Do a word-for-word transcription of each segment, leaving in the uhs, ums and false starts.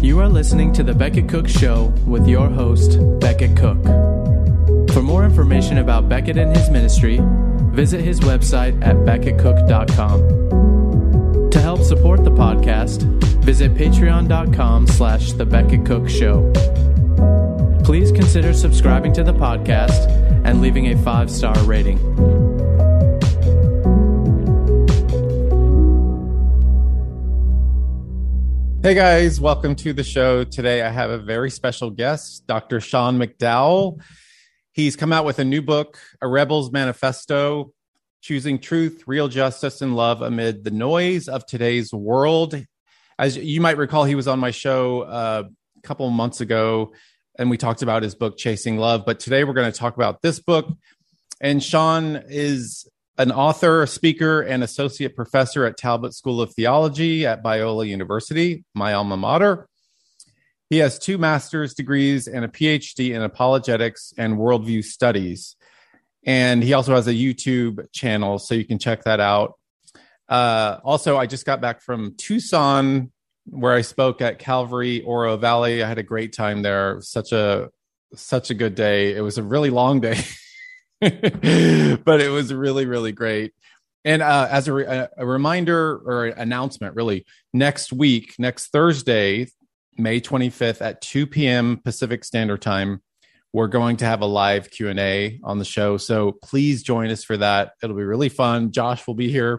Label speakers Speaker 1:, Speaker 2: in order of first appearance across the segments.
Speaker 1: You are listening to The Becket Cook Show with your host, Becket Cook. For more information about Becket and his ministry, visit his website at becket cook dot com. To help support the podcast, visit patreon.com slash The Becket Cook Show. Please consider subscribing to the podcast and leaving a five-star rating.
Speaker 2: Hey guys, welcome to the show. Today I have a very special guest, Doctor Sean McDowell. He's come out with a new book, A Rebel's Manifesto, Choosing Truth, Real Justice, and Love Amid the Noise of Today's World. As you might recall, he was on my show uh, a couple of months ago, and we talked about his book, Chasing Love. But today we're going to talk about this book. And Sean is an author, a speaker, and associate professor at Talbot School of Theology at Biola University, my alma mater. He has two master's degrees and a P H D in apologetics and worldview studies. And he also has a YouTube channel, so you can check that out. Uh, also, I just got back from Tucson, where I spoke at Calvary Oro Valley. I had a great time there. Such a such a good day. It was a really long day. But it was really, really great. And uh, as a, re- a reminder or announcement, really, next week, next Thursday, May twenty-fifth at two p.m. Pacific Standard Time, we're going to have a live Q and A on the show. So please join us for that. It'll be really fun. Josh will be here.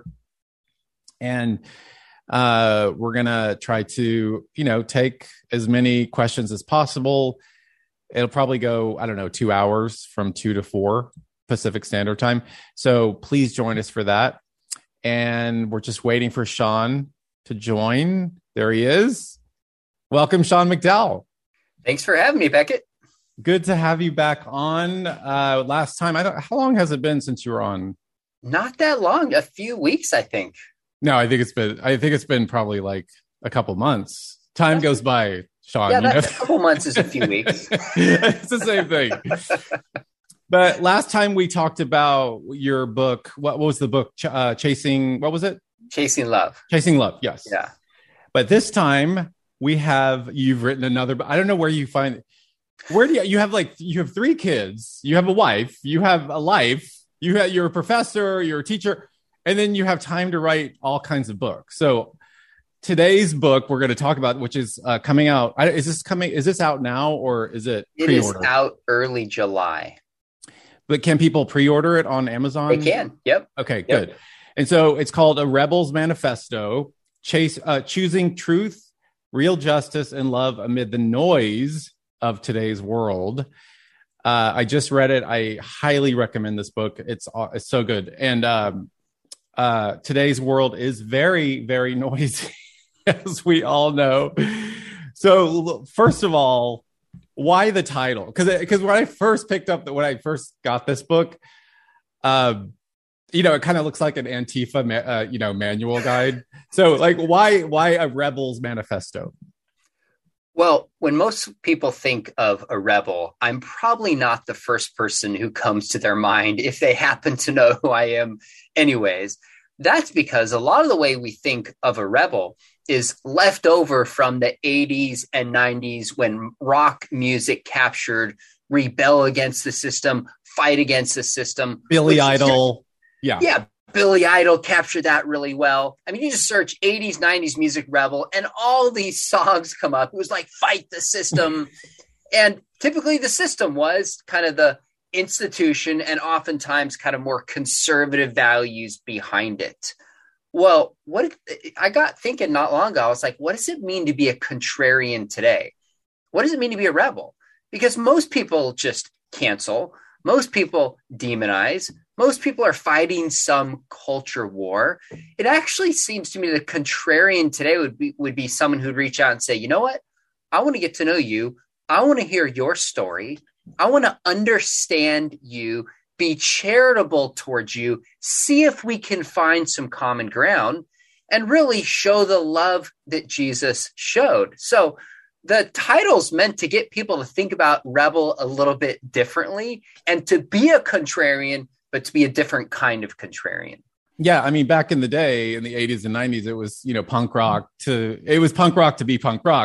Speaker 2: And uh, we're going to try to, you know, take as many questions as possible. It'll probably go, I don't know, two hours from two to four Pacific Standard Time. So please join us for that. And we're just waiting for Sean to join. There he is. Welcome, Sean McDowell.
Speaker 3: Thanks for having me, Becket.
Speaker 2: Good to have you back on. Uh, last time, I don't, how long has it been since you were on?
Speaker 3: Not that long, a few weeks, I think.
Speaker 2: No, I think it's been, I think it's been probably like a couple months. Time goes by, Sean.
Speaker 3: Yeah,
Speaker 2: you
Speaker 3: that's
Speaker 2: know?
Speaker 3: a couple months is a few weeks.
Speaker 2: It's the same thing. But last time we talked about your book. What, what was the book? Ch- uh, Chasing, what was it?
Speaker 3: Chasing Love.
Speaker 2: Chasing Love, yes.
Speaker 3: Yeah.
Speaker 2: But this time we have, you've written another, I don't know where you find it. Where do you, you have like, you have three kids, you have a wife, you have a life, you have, you're a professor, you're a teacher, and then you have time to write all kinds of books. So today's book we're going to talk about, which is uh, coming out. Is this coming, is this out now or is it pre-order?
Speaker 3: It is out early July.
Speaker 2: But can people pre-order it on Amazon?
Speaker 3: They can. Yep.
Speaker 2: Okay,
Speaker 3: yep.
Speaker 2: good. And so it's called A Rebel's Manifesto, Chase, uh, Choosing Truth, Real Justice, and Love Amid the Noise of Today's World. Uh, I just read it. I highly recommend this book. It's, it's so good. And um, uh, today's world is very, very noisy, as we all know. So first of all, why the title? Because because when I first picked up, the, when I first got this book, um, you know, it kind of looks like an Antifa, ma- uh, you know, manual guide. So, like, why why a rebel's manifesto?
Speaker 3: Well, when most people think of a rebel, I'm probably not the first person who comes to their mind if they happen to know who I am. Anyways, that's because a lot of the way we think of a rebel is left over from the eighties and nineties when rock music captured rebel against the system, fight against the system.
Speaker 2: Billy Idol. Yeah.
Speaker 3: Yeah. Billy Idol captured that really well. I mean, you just search eighties, nineties music rebel and all these songs come up. It was like fight the system. And typically the system was kind of the institution and oftentimes kind of more conservative values behind it. Well, what I got thinking not long ago, I was like, what does it mean to be a contrarian today? What does it mean to be a rebel? Because most people just cancel. Most people demonize. Most people are fighting some culture war. It actually seems to me that a contrarian today would be, would be someone who'd reach out and say, you know what? I want to get to know you. I want to hear your story. I want to understand you. Be charitable towards you, see if we can find some common ground, and really show the love that Jesus showed. So the title's meant to get people to think about rebel a little bit differently and to be a contrarian, but to be a different kind of contrarian.
Speaker 2: Yeah, I mean, back in the day, in the eighties and nineties, it was, you know, punk rock to, it was punk rock to be punk rock.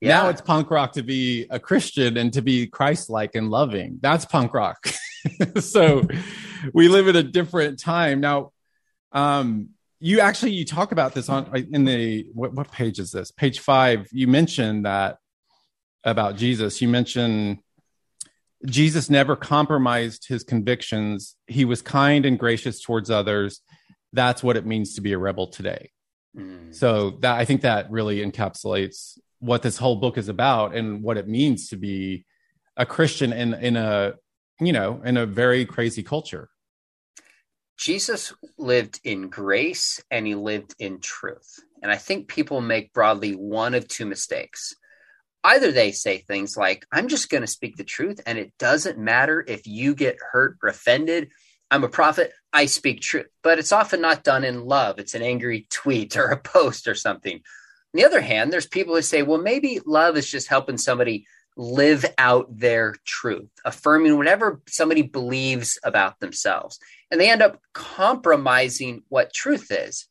Speaker 3: Yeah.
Speaker 2: Now it's punk rock to be a Christian and to be Christ-like and loving. That's punk rock. So we live in a different time now. Um, you actually, you talk about this on in the, what, what page is this? Page five. You mentioned that about Jesus. You mentioned Jesus never compromised his convictions. He was kind and gracious towards others. That's what it means to be a rebel today. Mm. So that, I think that really encapsulates what this whole book is about and what it means to be a Christian in, in a, you know, in a very crazy culture.
Speaker 3: Jesus lived in grace and he lived in truth. And I think people make broadly one of two mistakes. Either they say things like, I'm just going to speak the truth and it doesn't matter if you get hurt or offended. I'm a prophet. I speak truth. But it's often not done in love. It's an angry tweet or a post or something. On the other hand, there's people who say, well, maybe love is just helping somebody live out their truth, affirming whatever somebody believes about themselves. And they end up compromising what truth is.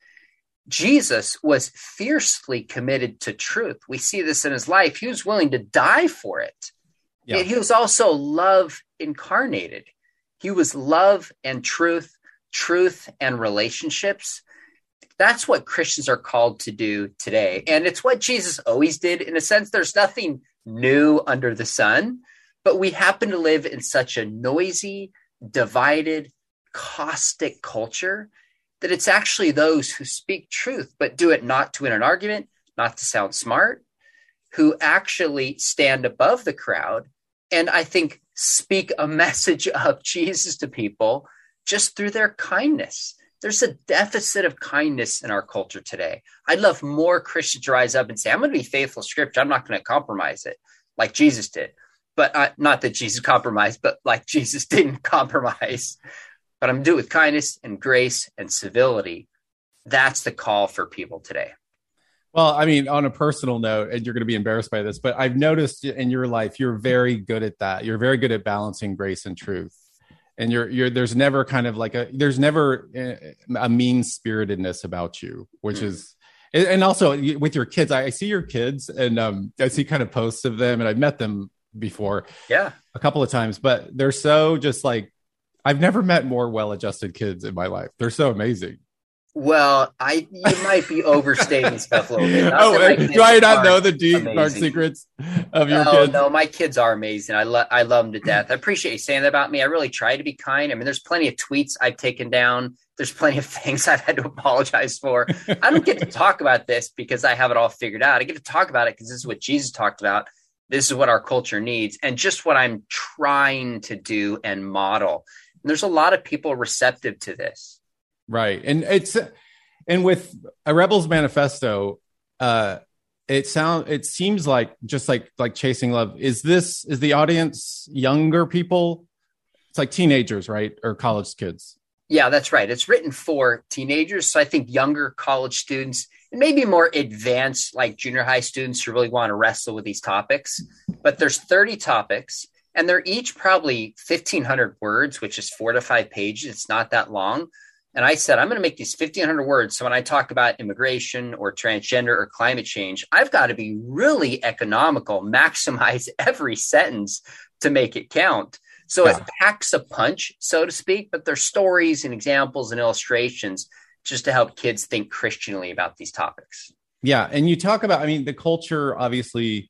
Speaker 3: Jesus was fiercely committed to truth. We see this in his life. He was willing to die for it. Yeah. He was also love incarnated. He was love and truth, truth and relationships. That's what Christians are called to do today. And it's what Jesus always did. In a sense, there's nothing new under the sun, but we happen to live in such a noisy, divided, caustic culture that it's actually those who speak truth, but do it not to win an argument, not to sound smart, who actually stand above the crowd and I think speak a message of Jesus to people just through their kindness. There's a deficit of kindness in our culture today. I'd love more Christians to rise up and say, I'm going to be faithful to Scripture. I'm not going to compromise it like Jesus did. But uh, not that Jesus compromised, but like Jesus didn't compromise. But I'm going to do it with kindness and grace and civility. That's the call for people today.
Speaker 2: Well, I mean, on a personal note, and you're going to be embarrassed by this, but I've noticed in your life, you're very good at that. You're very good at balancing grace and truth. And you're, you're, there's never kind of like a, there's never a mean spiritedness about you, which mm. is, and also with your kids, I, I see your kids and um, I see kind of posts of them and I've met them before.
Speaker 3: Yeah.
Speaker 2: A couple of times, but they're so just like, I've never met more well-adjusted kids in my life. They're so amazing.
Speaker 3: Well, I you might be overstating stuff a little bit. Not
Speaker 2: oh, do I not know the deep amazing. dark secrets of your
Speaker 3: no,
Speaker 2: kids?
Speaker 3: No, my kids are amazing. I love I love them to death. I appreciate you saying that about me. I really try to be kind. I mean, there's plenty of tweets I've taken down. There's plenty of things I've had to apologize for. I don't get to talk about this because I have it all figured out. I get to talk about it because this is what Jesus talked about. This is what our culture needs and just what I'm trying to do and model. And there's a lot of people receptive to this.
Speaker 2: Right. And it's, and with A Rebel's Manifesto, uh, it sound, it seems like just like, like Chasing Love, is this, is the audience younger people? It's like teenagers, right? Or college kids.
Speaker 3: Yeah, that's right. It's written for teenagers. So I think younger college students and maybe more advanced, like junior high students who really want to wrestle with these topics, but there's thirty topics. And they're each probably fifteen hundred words, which is four to five pages. It's not that long. And I said, I'm going to make these fifteen hundred words. So when I talk about immigration or transgender or climate change, I've got to be really economical, maximize every sentence to make it count. So yeah. It packs a punch, so to speak, but there's stories and examples and illustrations just to help kids think Christianly about these topics.
Speaker 2: Yeah. And you talk about, I mean, the culture obviously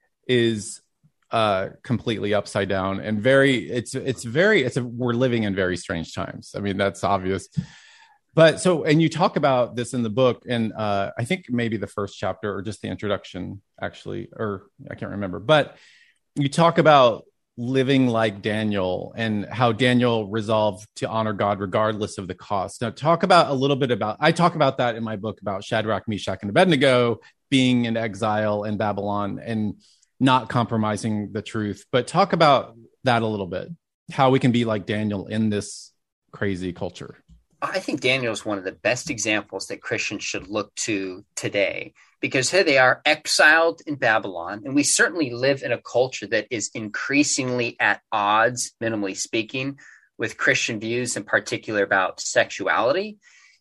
Speaker 2: is uh completely upside down and very it's it's very it's a, we're living in very strange times. I mean, that's obvious. But so, and you talk about this in the book, and uh I think maybe the first chapter or just the introduction actually, or I can't remember, but you talk about living like Daniel and how Daniel resolved to honor God regardless of the cost. Now talk about a little bit about, I talk about that in my book about Shadrach, Meshach, and Abednego being in exile in Babylon and not compromising the truth, but talk about that a little bit, how we can be like Daniel in this crazy culture.
Speaker 3: I think Daniel is one of the best examples that Christians should look to today, because here they are exiled in Babylon. And we certainly live in a culture that is increasingly at odds, minimally speaking, with Christian views, in particular about sexuality.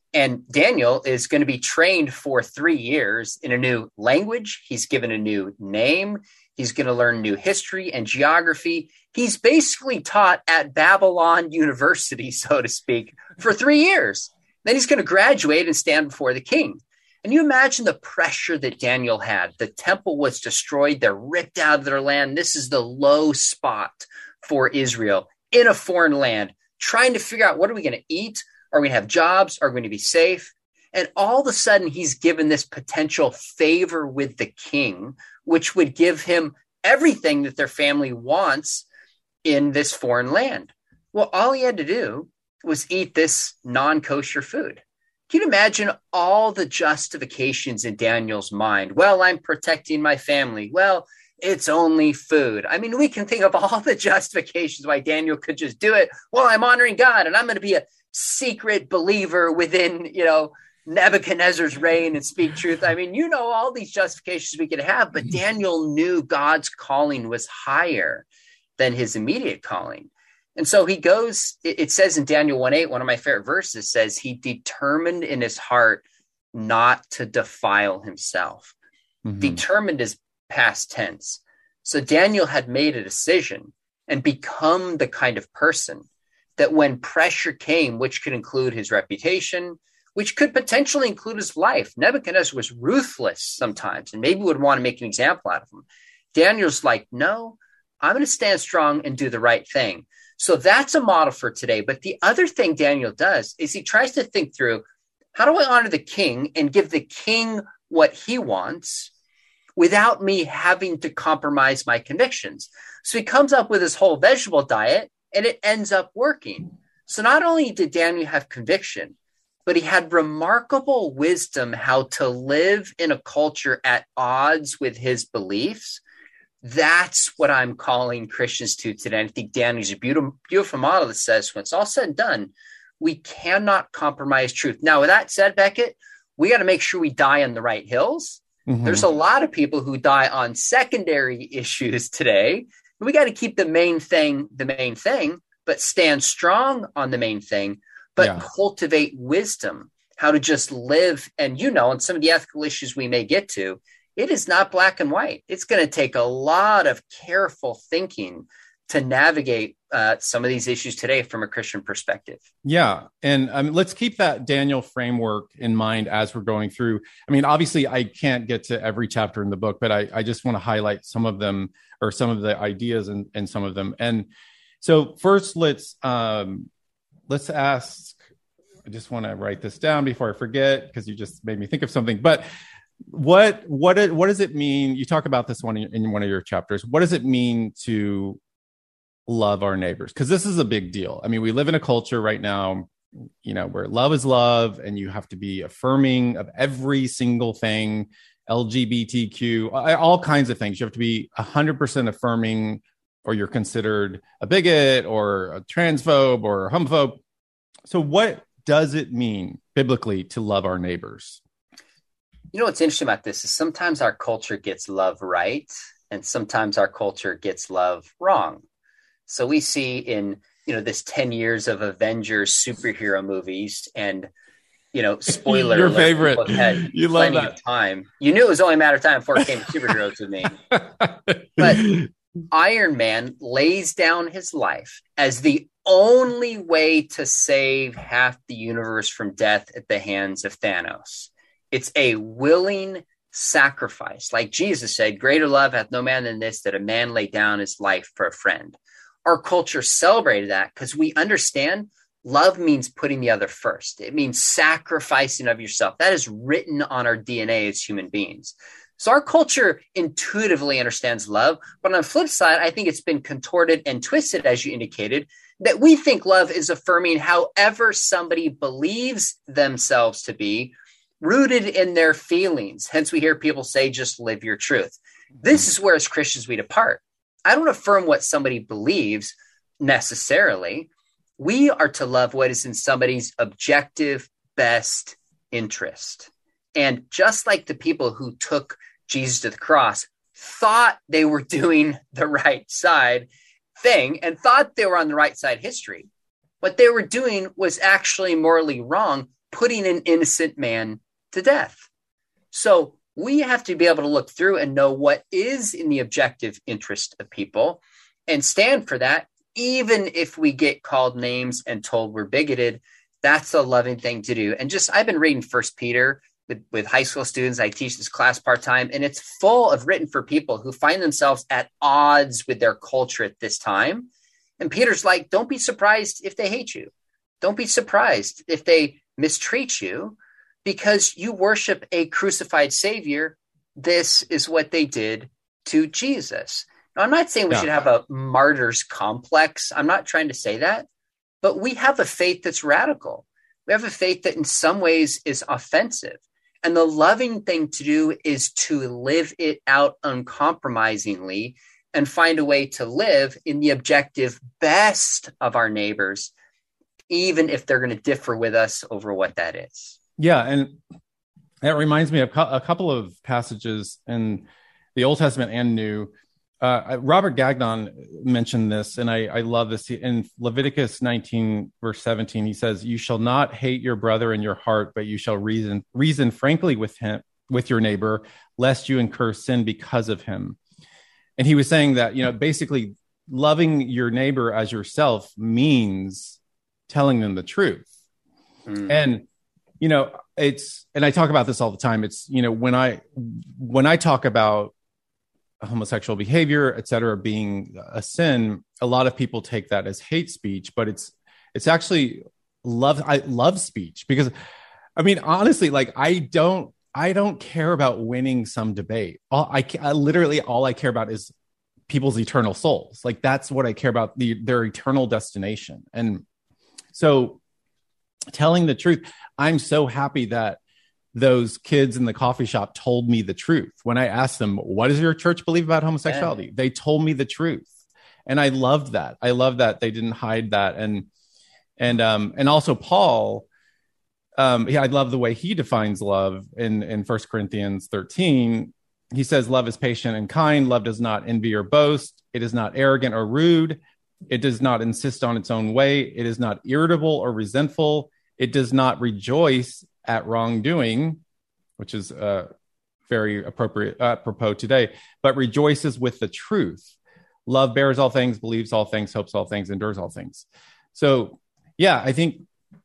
Speaker 3: And Daniel is going to be trained for three years in a new language. He's given a new name. He's going to learn new history and geography. He's basically taught at Babylon University, so to speak, for three years. Then he's going to graduate and stand before the king. And you imagine the pressure that Daniel had. The temple was destroyed. They're ripped out of their land. This is the low spot for Israel in a foreign land, trying to figure out, what are we going to eat? Are we going to have jobs? Are we going to be safe? And all of a sudden, he's given this potential favor with the king, which would give him everything that their family wants in this foreign land. Well, all he had to do was eat this non-kosher food. Can you imagine all the justifications in Daniel's mind? Well, I'm protecting my family. Well, it's only food. I mean, we can think of all the justifications why Daniel could just do it. Well, I'm honoring God, and I'm going to be a secret believer within, you know, Nebuchadnezzar's reign and speak truth. I mean, you know, all these justifications we could have, but Daniel knew God's calling was higher than his immediate calling. And so he goes, it, it says in Daniel one eight, one of my favorite verses, says he determined in his heart not to defile himself. Mm-hmm. Determined is past tense. So Daniel had made a decision and become the kind of person that when pressure came, which could include his reputation, which could potentially include his life. Nebuchadnezzar was ruthless sometimes and maybe would want to make an example out of him. Daniel's like, no, I'm going to stand strong and do the right thing. So that's a model for today. But the other thing Daniel does is he tries to think through, how do I honor the king and give the king what he wants without me having to compromise my convictions? So he comes up with his whole vegetable diet, and it ends up working. So not only did Daniel have conviction, but he had remarkable wisdom how to live in a culture at odds with his beliefs. That's what I'm calling Christians to today. I think Daniel's a beautiful, beautiful model that says, when it's all said and done, we cannot compromise truth. Now, with that said, Beckett, we got to make sure we die on the right hills. Mm-hmm. There's a lot of people who die on secondary issues today. We got to keep the main thing the main thing, but stand strong on the main thing, but yeah. cultivate wisdom, how to just live. And, you know, on some of the ethical issues we may get to, it is not black and white. It's going to take a lot of careful thinking to navigate uh, some of these issues today from a Christian perspective.
Speaker 2: Yeah. And um, let's keep that Daniel framework in mind as we're going through. I mean, obviously, I can't get to every chapter in the book, but I, I just want to highlight some of them, or some of the ideas and and some of them. And so first, let's um, let's ask, I just want to write this down before I forget, because you just made me think of something. But what what what does it mean? You talk about this one in, in one of your chapters. What does it mean to love our neighbors? Because this is a big deal. I mean, we live in a culture right now, you know, where love is love, and you have to be affirming of every single thing, L G B T Q, all kinds of things. You have to be one hundred percent affirming, or you're considered a bigot or a transphobe or a homophobe. So what does it mean biblically to love our neighbors?
Speaker 3: You know, what's interesting about this is sometimes our culture gets love right, and sometimes our culture gets love wrong. So we see in, you know, this ten years of Avengers superhero movies, and, you know, spoiler,
Speaker 2: your favorite, you love that.
Speaker 3: Of time. You knew it was only a matter of time before it came to superheroes with me. But Iron Man lays down his life as the only way to save half the universe from death at the hands of Thanos. It's a willing sacrifice. Like Jesus said, greater love hath no man than this, that a man lay down his life for a friend. Our culture celebrated that because we understand love means putting the other first. It means sacrificing of yourself. That is written on our D N A as human beings. So our culture intuitively understands love. But on the flip side, I think it's been contorted and twisted, as you indicated, that we think love is affirming however somebody believes themselves to be, rooted in their feelings. Hence, we hear people say, just live your truth. This is where, as Christians, we depart. I don't affirm what somebody believes necessarily. We are to love what is in somebody's objective best interest. And just like the people who took Jesus to the cross thought they were doing the right side thing and thought they were on the right side of history, what they were doing was actually morally wrong. putting an innocent man to death. So we have to be able to look through and know what is in the objective interest of people and stand for that, even if we get called names and told we're bigoted. That's a loving thing to do. And just, I've been reading First Peter with, with high school students. I teach this class part-time, and it's full of written for people who find themselves at odds with their culture at this time. And Peter's like, don't be surprised if they hate you. Don't be surprised if they mistreat you, because you worship a crucified Savior. This is what they did to Jesus. Now, I'm not saying we
Speaker 2: Yeah.
Speaker 3: should have a martyr's complex. I'm not trying to say that. But we have a faith that's radical. We have a faith that in some ways is offensive. And the loving thing to do is to live it out uncompromisingly and find a way to live in the objective best of our neighbors, even if they're going to differ with us over what that is.
Speaker 2: Yeah, and that reminds me of a couple of passages in the Old Testament and New. Uh, Robert Gagnon mentioned this, and I, I love this. In Leviticus nineteen, verse seventeen, he says, "You shall not hate your brother in your heart, but you shall reason reason frankly with him, with your neighbor, lest you incur sin because of him." And he was saying that, you know, basically loving your neighbor as yourself means telling them the truth. Mm. And, you know, it's, and I talk about this all the time. It's, you know, when I, when I talk about homosexual behavior, et cetera, being a sin, a lot of people take that as hate speech, but it's, it's actually love. I love speech because, I mean, honestly, like I don't, I don't care about winning some debate. All I, I literally, all I care about is people's eternal souls. Like that's what I care about, the, their eternal destination. And so telling the truth, I'm so happy that those kids in the coffee shop told me the truth. When I asked them, what does your church believe about homosexuality? Yeah. They told me the truth. And I loved that. I love that they didn't hide that. And, and, um, and also Paul, um, yeah, I love the way he defines love in, in First Corinthians thirteen. He says, love is patient and kind. Love does not envy or boast. It is not arrogant or rude. It does not insist on its own way. It is not irritable or resentful. It does not rejoice at wrongdoing, which is uh, very appropriate, uh, apropos today, but rejoices with the truth. Love bears all things, believes all things, hopes all things, endures all things. So, yeah, I think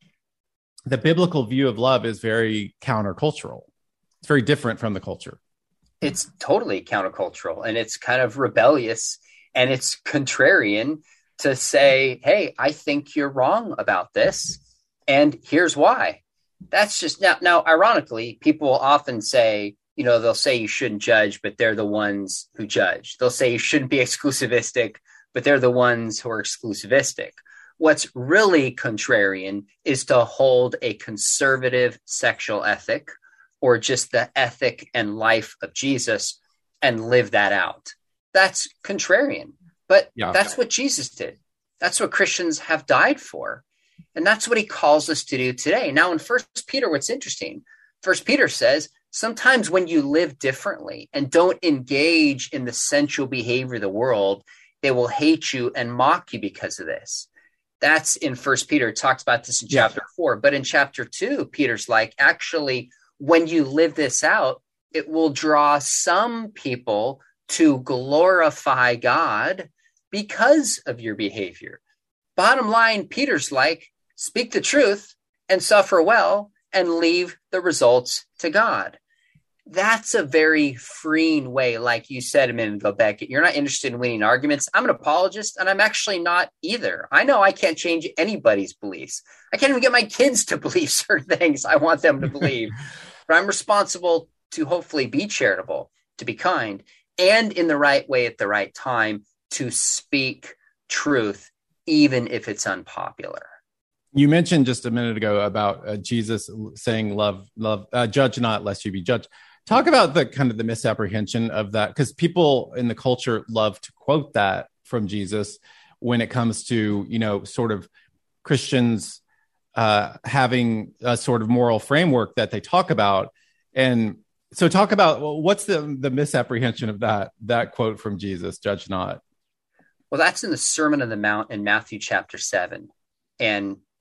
Speaker 2: the biblical view of love is very countercultural. It's very different from the culture.
Speaker 3: It's totally countercultural, and it's kind of rebellious, and it's contrarian to say, hey, I think you're wrong about this, and here's why. That's just now, now, ironically, people will often say, you know, they'll say you shouldn't judge, but they're the ones who judge. They'll say you shouldn't be exclusivistic, but they're the ones who are exclusivistic. What's really contrarian is to hold a conservative sexual ethic or just the ethic and life of Jesus and live that out. That's contrarian, but yeah. That's what Jesus did. That's what Christians have died for. And that's what he calls us to do today. Now in First Peter, what's interesting, First Peter says, sometimes when you live differently and don't engage in the sensual behavior of the world, they will hate you and mock you because of this. That's in First Peter. It talks about this in yeah. chapter four. But in chapter two, Peter's like, actually, when you live this out, it will draw some people to glorify God because of your behavior. Bottom line, Peter's like, speak the truth and suffer well and leave the results to God. That's a very freeing way, like you said a minute ago, Beckett. You're not interested in winning arguments. I'm an apologist, and I'm actually not either. I know I can't change anybody's beliefs. I can't even get my kids to believe certain things I want them to believe. But I'm responsible to hopefully be charitable, to be kind, and in the right way at the right time to speak truth, even if it's unpopular.
Speaker 2: You mentioned just a minute ago about uh, Jesus saying, love, love, uh, judge not lest you be judged. Talk about the kind of the misapprehension of that, because people in the culture love to quote that from Jesus when it comes to, you know, sort of Christians uh, having a sort of moral framework that they talk about. And so talk about, well, what's the, the misapprehension of that, that quote from Jesus, judge not?
Speaker 3: Well, that's in the Sermon on the Mount in Matthew chapter seven. And in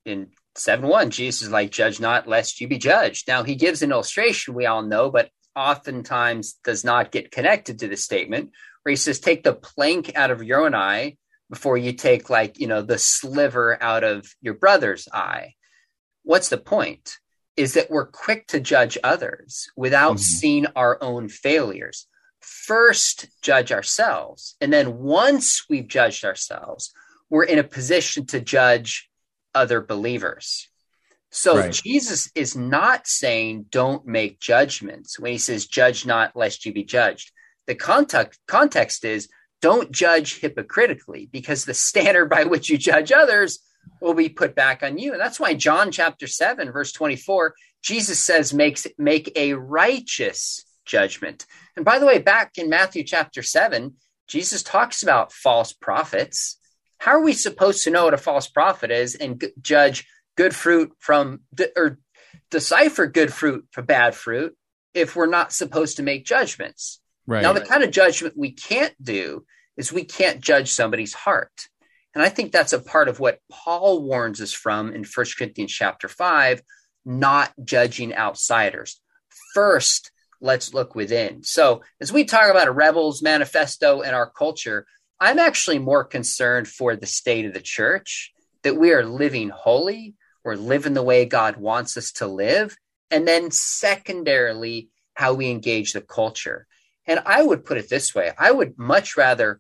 Speaker 3: seven one, Jesus is like, judge not, lest you be judged. Now, he gives an illustration we all know, but oftentimes does not get connected to the statement, where he says, take the plank out of your own eye before you take, like, you know, the sliver out of your brother's eye. What's the point? Is that we're quick to judge others without mm-hmm. seeing our own failures. First, judge ourselves. And then once we've judged ourselves, we're in a position to judge other believers. So right. Jesus is not saying don't make judgments when he says, judge not lest you be judged. The context, context is don't judge hypocritically, because the standard by which you judge others will be put back on you. And that's why John chapter seven, verse twenty-four, Jesus says, makes make a righteous judgment. And by the way, back in Matthew chapter seven, Jesus talks about false prophets. How are we supposed to know what a false prophet is and g- judge good fruit from, or decipher good fruit from bad fruit if we're not supposed to make judgments? Right. Now, the kind of judgment we can't do is we can't judge somebody's heart. And I think that's a part of what Paul warns us from in First Corinthians chapter five, not judging outsiders. First, let's look within. So as we talk about a rebels manifesto in our culture, I'm actually more concerned for the state of the church, that we are living holy, we're living the way God wants us to live, and then secondarily, how we engage the culture. And I would put it this way, I would much rather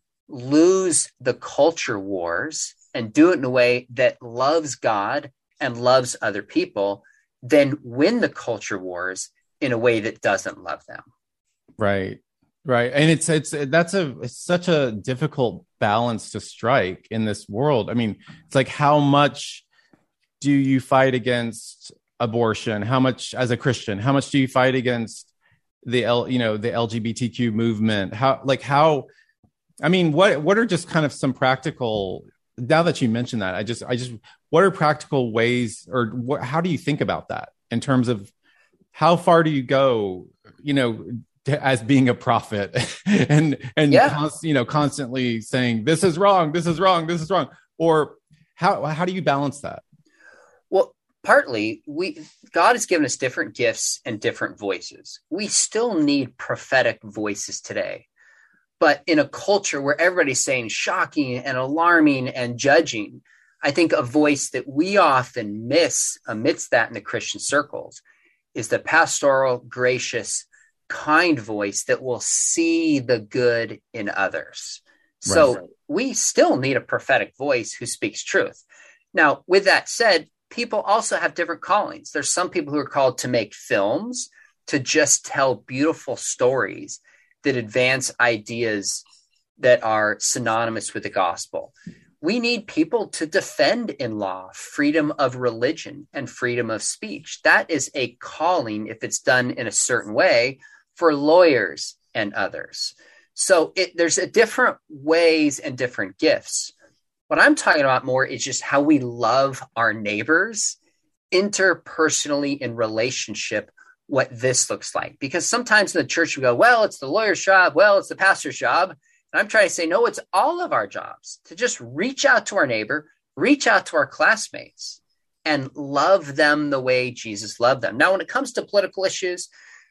Speaker 3: lose the culture wars and do it in a way that loves God and loves other people than win the culture wars in a way that doesn't love them.
Speaker 2: Right. Right. And it's, it's, that's a, it's such a difficult balance to strike in this world. I mean, it's like, how much do you fight against abortion? How much, as a Christian, how much do you fight against the L, you know, the L G B T Q movement? How, like how, I mean, what, what are just kind of some practical, now that you mentioned that, I just, I just, what are practical ways, or what, how do you think about that in terms of how far do you go, you know, to, as being a prophet and, and, yeah. const, you know, constantly saying, this is wrong, this is wrong, this is wrong. Or how, how do you balance that?
Speaker 3: Well, partly we, God has given us different gifts and different voices. We still need prophetic voices today. But in a culture where everybody's saying shocking and alarming and judging, I think a voice that we often miss amidst that in the Christian circles is the pastoral, gracious, kind voice that will see the good in others. Right. So we still need a prophetic voice who speaks truth. Now, with that said, people also have different callings. There's some people who are called to make films, to just tell beautiful stories that advance ideas that are synonymous with the gospel. We need people to defend in law freedom of religion and freedom of speech. That is a calling, if it's done in a certain way, for lawyers and others. So it, there's a different ways and different gifts. What I'm talking about more is just how we love our neighbors interpersonally in relationship, what this looks like. Because sometimes in the church we go, well, it's the lawyer's job. Well, it's the pastor's job. And I'm trying to say, no, it's all of our jobs to just reach out to our neighbor, reach out to our classmates, and love them the way Jesus loved them. Now, when it comes to political issues,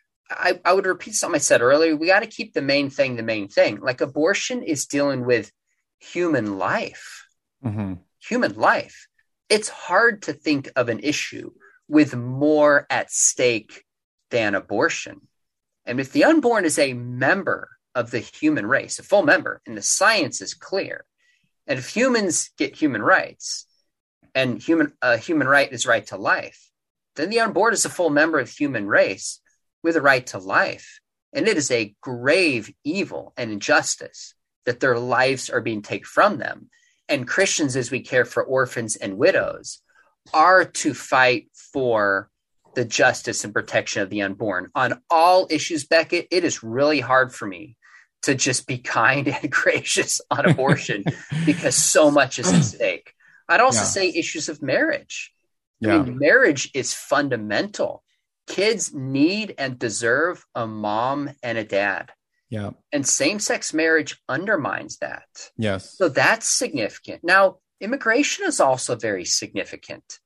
Speaker 3: I, I would repeat something I said earlier. We got to keep the main thing the main thing. Like abortion is dealing with human life. Mm-hmm. Human life. It's hard to think of an issue with more at stake than abortion. And if the unborn is a member of the human race, a full member, and the science is clear, and if humans get human rights, and human a uh, human right is right to life, then the unborn is a full member of the human race with a right to life. And it is a grave evil and injustice that their lives are being taken from them. And Christians, as we care for orphans and widows, are to fight for the justice and protection of the unborn. On all issues, Beckett, it is really hard for me to just be kind and gracious on abortion because so much is at stake. I'd also yeah. say issues of marriage. Yeah. I mean, marriage is fundamental. Kids need and deserve a mom and a dad.
Speaker 2: Yeah.
Speaker 3: And same-sex marriage undermines that.
Speaker 2: Yes.
Speaker 3: So that's significant. Now, immigration is also very significant.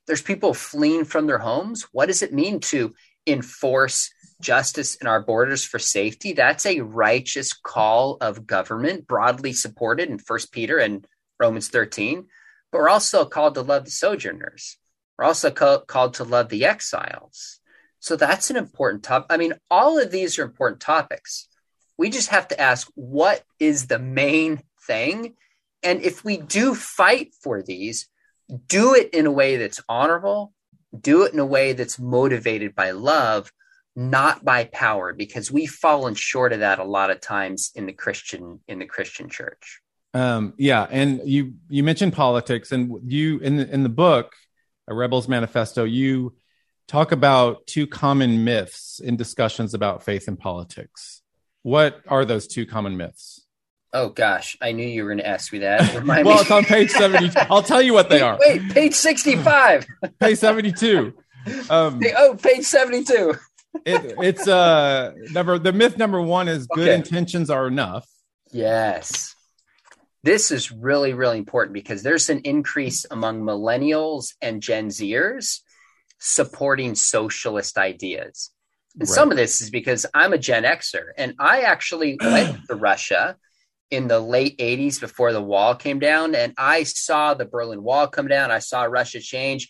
Speaker 3: There's people fleeing from their homes. What does it mean to enforce justice in our borders for safety? That's a righteous call of government, broadly supported in First Peter and Romans thirteen. But we're also called to love the sojourners. We're also co- called to love the exiles. So that's an important topic. I mean, all of these are important topics. We just have to ask, what is the main thing? And if we do fight for these, do it in a way that's honorable, do it in a way that's motivated by love, not by power, because we've fallen short of that a lot of times in the Christian in the Christian church.
Speaker 2: Um, yeah, and you you mentioned politics, and you in the, in the book, A Rebel's Manifesto, you talk about two common myths in discussions about faith and politics. What are those two common myths?
Speaker 3: Oh gosh, I knew you were going to ask me that. Remind
Speaker 2: well,
Speaker 3: me.
Speaker 2: It's on page seventy. I'll tell you what they are.
Speaker 3: Wait, page sixty-five.
Speaker 2: Page seventy-two. Um,
Speaker 3: oh, page seventy-two.
Speaker 2: it, it's uh number the myth number one is good
Speaker 3: Okay.
Speaker 2: intentions are enough.
Speaker 3: Yes. This is really, really important because there's an increase among millennials and Gen Zers supporting socialist ideas. And
Speaker 2: Right.
Speaker 3: some of this is because I'm a Gen Xer, and I actually went to Russia in the late eighties before the wall came down, and I saw the Berlin Wall come down. I saw Russia change.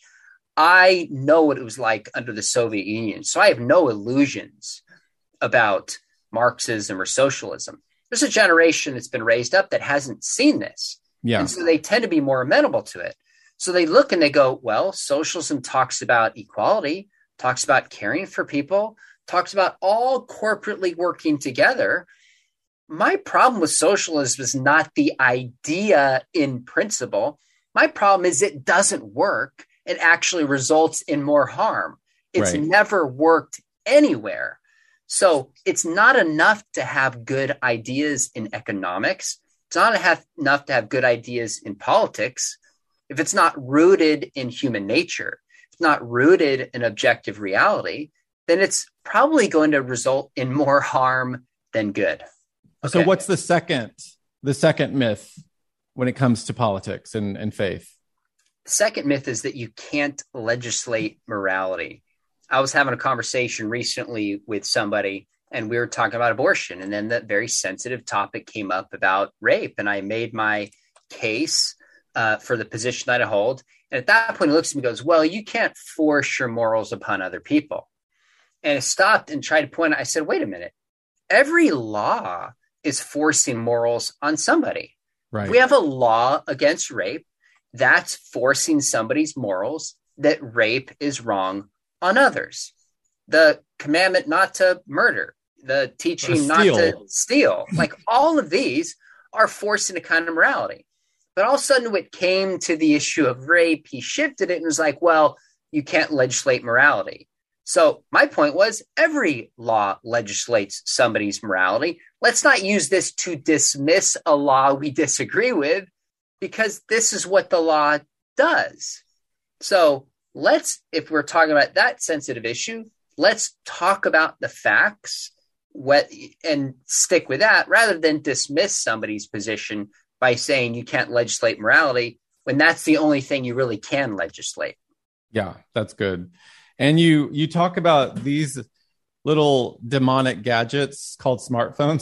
Speaker 3: I know what it was like under the Soviet Union. So I have no illusions about Marxism or socialism. There's a generation that's been raised up that hasn't seen this.
Speaker 2: Yeah.
Speaker 3: And so they tend to be more amenable to it. So they look and they go, well, socialism talks about equality, talks about caring for people, talks about all corporately working together. My problem with socialism is not the idea in principle. My problem is it doesn't work. It actually results in more harm. It's
Speaker 2: Right.
Speaker 3: never worked anywhere. So it's not enough to have good ideas in economics. It's not have, enough to have good ideas in politics. If it's not rooted in human nature, if it's not rooted in objective reality, then it's probably going to result in more harm than good.
Speaker 2: So
Speaker 3: Okay.
Speaker 2: what's the second the second myth when it comes to politics and, and faith?
Speaker 3: The second myth is that you can't legislate morality. I was having a conversation recently with somebody, and we were talking about abortion. And then that very sensitive topic came up about rape. And I made my case uh, for the position that I hold. And at that point, he looks at me and goes, well, you can't force your morals upon other people. And I stopped and tried to point out, I said, wait a minute. Every law is forcing morals on somebody.
Speaker 2: Right.
Speaker 3: If we have a law against rape, that's forcing somebody's morals that rape is wrong on others. The commandment not to murder, the teaching not
Speaker 2: steal.
Speaker 3: to steal, like all of these are forcing a kind of morality. But all of a sudden, when it came to the issue of rape, he shifted it and was like, well, you can't legislate morality. So my point was, every law legislates somebody's morality. Let's not use this to dismiss a law we disagree with, because this is what the law does. So let's, if we're talking about that sensitive issue, let's talk about the facts what, and stick with that rather than dismiss somebody's position by saying you can't legislate morality when that's the only thing you really can legislate.
Speaker 2: Yeah, that's good. And you you talk about these little demonic gadgets called smartphones.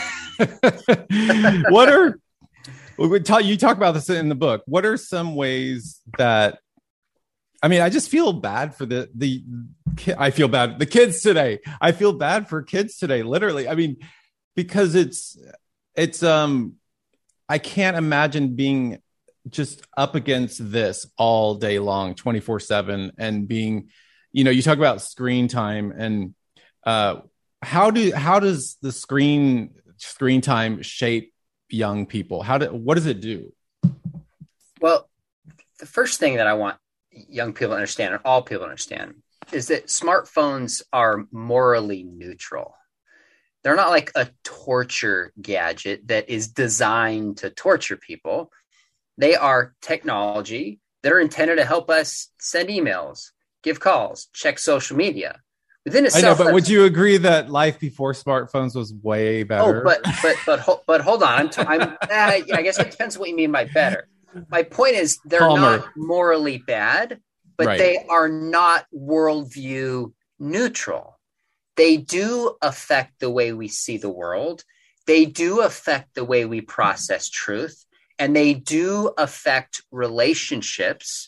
Speaker 2: What are we talk, you talk about this in the book. What are some ways that, I mean, I just feel bad for the the I feel bad the kids today. I feel bad for kids today, literally. I mean, because it's it's um I can't imagine being just up against this all day long, twenty-four seven, and being, you know, you talk about screen time, and uh, how do how does the screen screen time shape young people? How do what does it do?
Speaker 3: Well, the first thing that I want young people to understand, and all people to understand, is that smartphones are morally neutral. They're not like a torture gadget that is designed to torture people. They are technology that are intended to help us send emails, give calls, check social media. Within
Speaker 2: I
Speaker 3: itself,
Speaker 2: know, but would you agree that life before smartphones was way better?
Speaker 3: Oh, but but but but hold on. I'm, t- I'm uh, I guess it depends on what you mean by better. My point is they're
Speaker 2: Calmer.
Speaker 3: not morally bad, but but
Speaker 2: Right.
Speaker 3: they are not worldview neutral. They do affect the way we see the world. They do affect the way we process truth, and they do affect relationships,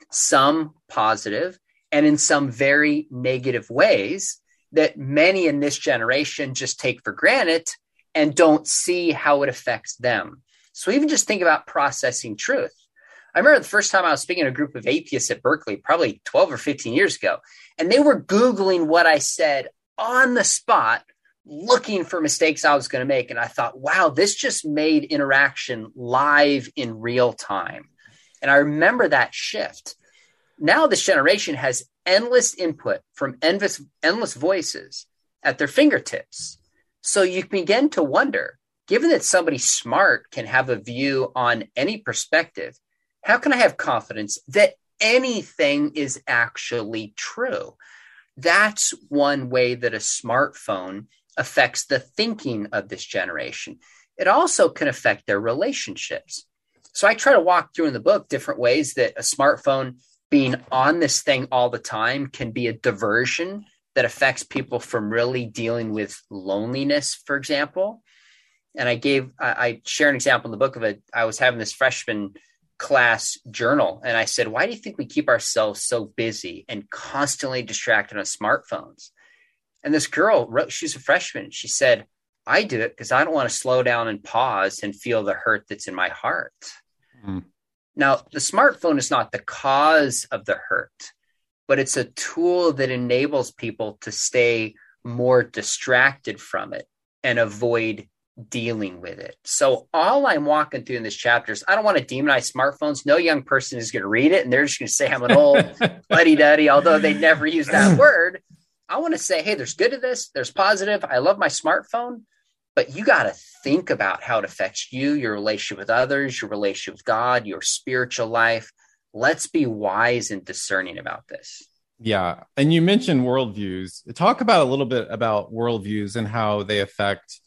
Speaker 3: some positive and in some very negative ways that many in this generation just take for granted and don't see how it affects them. So even just think about processing truth. I remember the first time I was speaking to a group of atheists at Berkeley, probably twelve or fifteen years ago, and they were Googling what I said on the spot, looking for mistakes I was going to make. And I thought, wow, this just made interaction live in real time. And I remember that shift. Now this generation has endless input from endless, endless voices at their fingertips. So you begin to wonder, given that somebody smart can have a view on any perspective, how can I have confidence that anything is actually true? That's one way that a smartphone affects the thinking of this generation. It also can affect their relationships. So I try to walk through in the book different ways that a smartphone being on this thing all the time can be a diversion that affects people from really dealing with loneliness, for example. And I gave, I, I share an example in the book of it. I was having this freshman class journal, and I said, why do you think we keep ourselves so busy and constantly distracted on smartphones? And this girl wrote, she's a freshman. She said, I do it because I don't want to slow down and pause and feel the hurt that's in my heart. Mm. Now, the smartphone is not the cause of the hurt, but it's a tool that enables people to stay more distracted from it and avoid dealing with it. So all I'm walking through in this chapter is I don't want to demonize smartphones. No young person is going to read it and they're just going to say I'm an old buddy-duddy, although they never use that word. I want to say, hey, there's good to this. There's positive. I love my smartphone, but you got to think about how it affects you, your relationship with others, your relationship with God, your spiritual life. Let's be wise and discerning about this.
Speaker 2: Yeah. And you mentioned worldviews. Talk about a little bit about worldviews and how they affect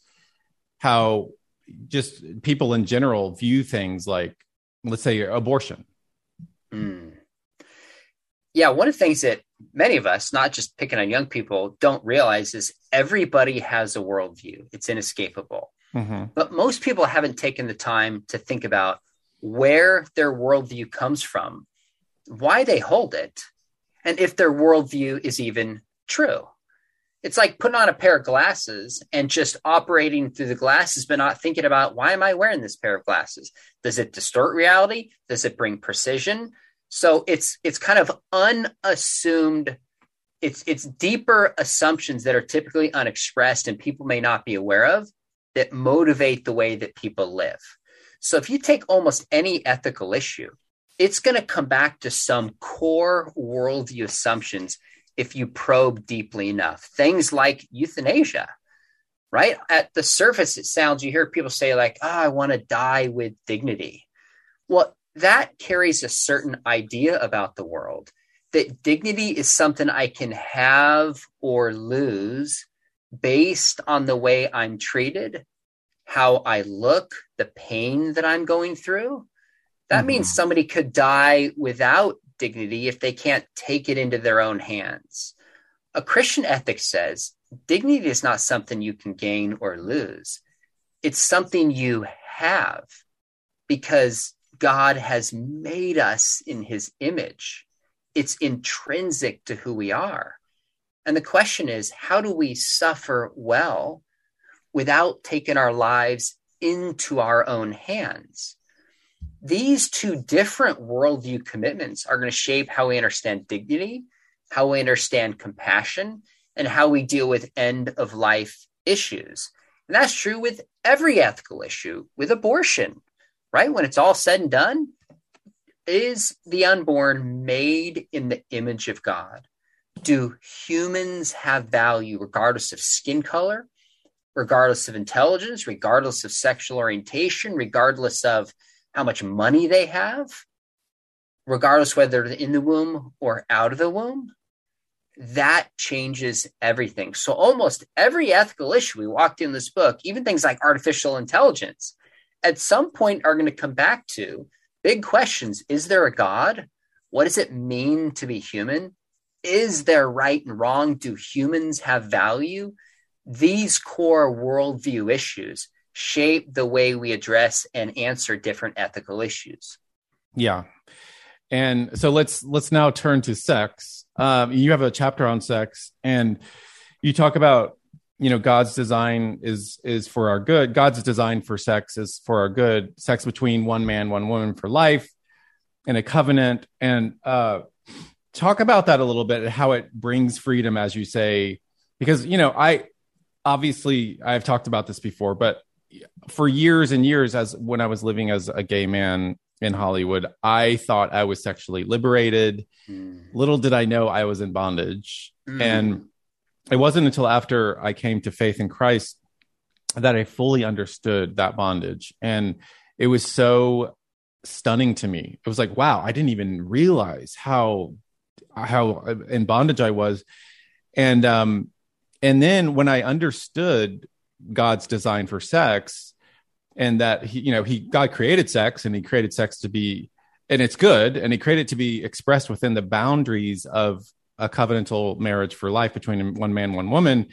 Speaker 2: how just people in general view things like, let's say, abortion.
Speaker 3: Mm. Yeah. One of the things that many of us, not just picking on young people, don't realize is everybody has a worldview. It's inescapable. Mm-hmm. But most people haven't taken the time to think about where their worldview comes from, why they hold it, and if their worldview is even true. It's like putting on a pair of glasses and just operating through the glasses, but not thinking about, why am I wearing this pair of glasses? Does it distort reality? Does it bring precision? So it's it's kind of unassumed. It's it's deeper assumptions that are typically unexpressed and people may not be aware of that motivate the way that people live. So if you take almost any ethical issue, it's going to come back to some core worldview assumptions if you probe deeply enough. Things like euthanasia, right? At the surface, it sounds, you hear people say like, oh, I want to die with dignity. Well, that carries a certain idea about the world, that dignity is something I can have or lose based on the way I'm treated, how I look, the pain that I'm going through. That mm-hmm. means somebody could die without dignity if they can't take it into their own hands. A Christian ethic says dignity is not something you can gain or lose. It's something you have because God has made us in his image. It's intrinsic to who we are. And the question is, how do we suffer well without taking our lives into our own hands? These two different worldview commitments are going to shape how we understand dignity, how we understand compassion, and how we deal with end-of-life issues. And that's true with every ethical issue, with abortion, right? When it's all said and done, is the unborn made in the image of God? Do humans have value regardless of skin color, regardless of intelligence, regardless of sexual orientation, regardless of how much money they have, regardless whether they're in the womb or out of the womb? That changes everything. So almost every ethical issue we walked in this book, even things like artificial intelligence, at some point are going to come back to big questions. Is there a God? What does it mean to be human? Is there right and wrong? Do humans have value? These core worldview issues shape the way we address and answer different ethical issues.
Speaker 2: Yeah. And so let's let's now turn to sex. Um, you have a chapter on sex, and you talk about, you know, God's design is is for our good. God's design for sex is for our good. Sex between one man, one woman for life, and a covenant. And uh, talk about that a little bit, how it brings freedom, as you say, because, you know, I obviously I've talked about this before, but for years and years, as when I was living as a gay man in Hollywood, I thought I was sexually liberated. Mm. Little did I know I was in bondage. Mm. And it wasn't until after I came to faith in Christ that I fully understood that bondage. And it was so stunning to me. It was like, wow, I didn't even realize how, how in bondage I was. And, um, and then when I understood God's design for sex, and that he, you know, he, God created sex, and he created sex to be, and it's good. And he created it to be expressed within the boundaries of a covenantal marriage for life between one man, one woman.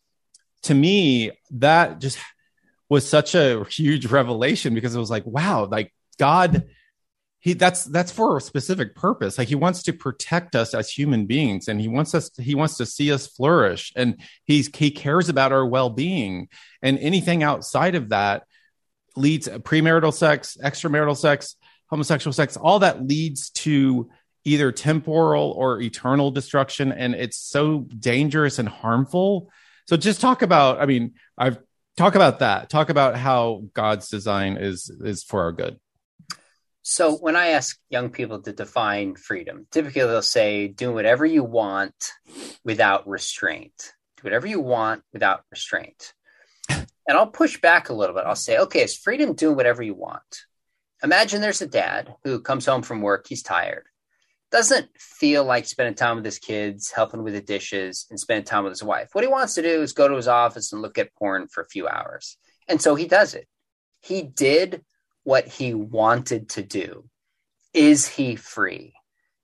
Speaker 2: To me, that just was such a huge revelation, because it was like, wow, like God, he, that's, that's for a specific purpose. Like he wants to protect us as human beings, and he wants us, he wants to see us flourish, and he's, he cares about our well-being, and anything outside of that leads premarital sex, extramarital sex, homosexual sex, all that leads to either temporal or eternal destruction. And it's so dangerous and harmful. So just talk about, I mean, I've talk about that, talk about how God's design is, is for our good.
Speaker 3: So when I ask young people to define freedom, typically they'll say, do whatever you want without restraint. Do whatever you want without restraint. And I'll push back a little bit. I'll say, okay, is freedom doing whatever you want? Imagine there's a dad who comes home from work. He's tired. Doesn't feel like spending time with his kids, helping with the dishes, and spending time with his wife. What he wants to do is go to his office and look at porn for a few hours. And so he does it. He did what he wanted to do. Is he free?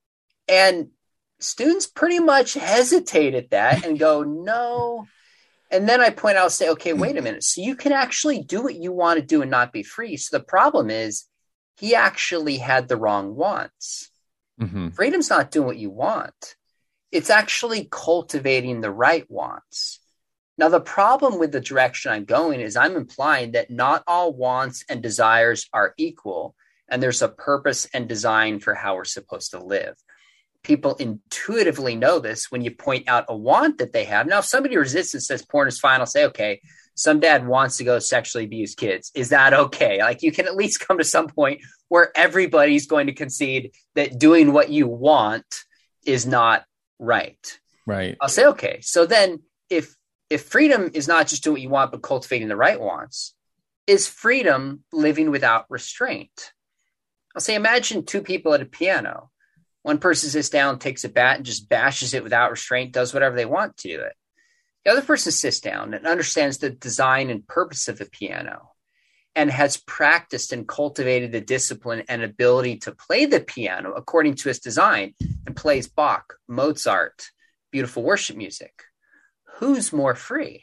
Speaker 3: And students pretty much hesitate at that and go, no. And then I point out, say, okay, wait a minute. So you can actually do what you want to do and not be free. So the problem is he actually had the wrong wants. Mm-hmm. Freedom's not doing what you want. It's actually cultivating the right wants. Now, the problem with the direction I'm going is I'm implying that not all wants and desires are equal, and there's a purpose and design for how we're supposed to live. People intuitively know this when you point out a want that they have. Now, if somebody resists and says porn is fine, I'll say, okay, some dad wants to go sexually abuse kids. Is that okay? Like, you can at least come to some point where everybody's going to concede that doing what you want is not right.
Speaker 2: Right.
Speaker 3: I'll say, okay, so then if if freedom is not just doing what you want, but cultivating the right wants, is freedom living without restraint? I'll say, imagine two people at a piano. One person sits down, takes a bat, and just bashes it without restraint, does whatever they want to do it. The other person sits down and understands the design and purpose of the piano and has practiced and cultivated the discipline and ability to play the piano according to its design and plays Bach, Mozart, beautiful worship music. Who's more free?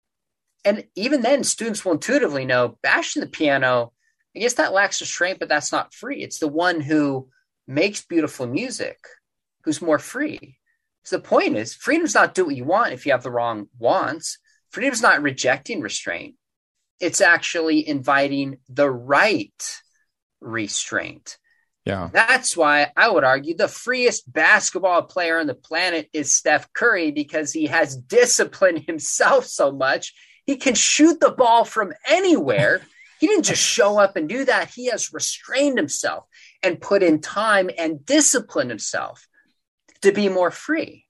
Speaker 3: And even then, students will intuitively know bashing the piano, I guess that lacks restraint, but that's not free. It's the one who makes beautiful music who's more free. So the point is, freedom's not do what you want if you have the wrong wants. Freedom's not rejecting restraint. It's actually inviting the right restraint.
Speaker 2: Yeah.
Speaker 3: That's why I would argue the freest basketball player on the planet is Steph Curry, because he has disciplined himself so much. He can shoot the ball from anywhere. He didn't just show up and do that. He has restrained himself and put in time and disciplined himself to be more free.